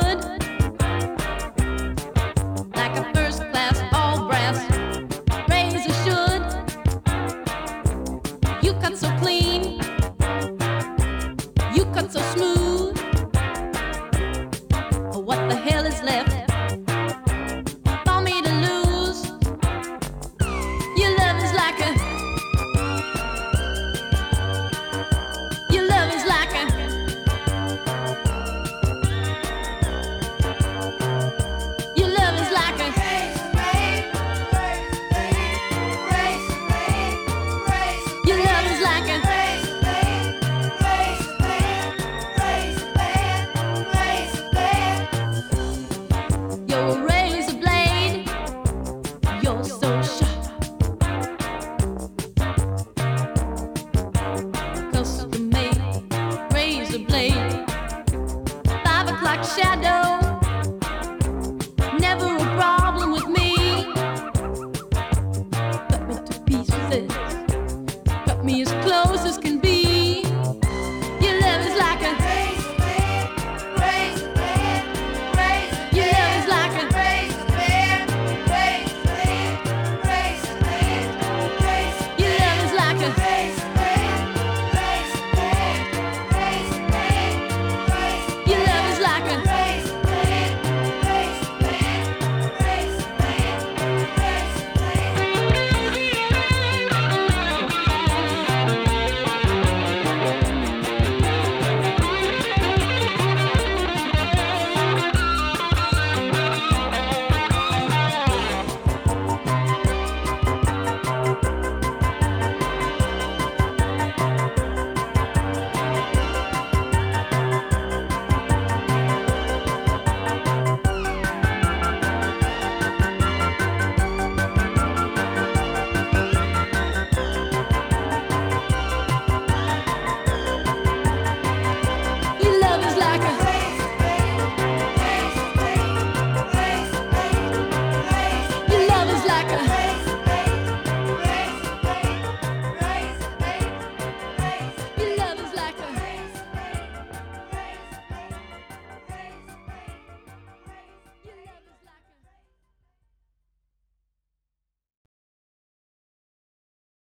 wood, like a first class all brass razor should. You cut so clean, you cut so smooth. What the hell is left for me to lose? Your love is like a, your love is like a, your love is like a your love is like a you're a razor blade, you're so sharp. Custom made razor blade, 5 o'clock shadow.